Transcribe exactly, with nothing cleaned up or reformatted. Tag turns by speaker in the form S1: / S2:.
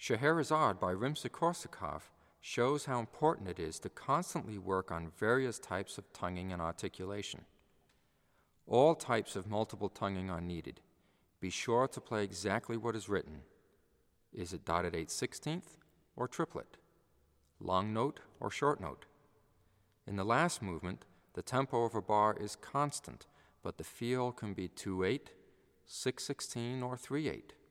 S1: Scheherazade by Rimsky-Korsakov shows how important it is to constantly work on various types of tonguing and articulation. All types of multiple tonguing are needed. Be sure to play exactly what is written. Is it dotted eight sixteenth or triplet? Long note or short note? In the last movement, the tempo of a bar is constant, but the feel can be two eight, six sixteen, or three eight.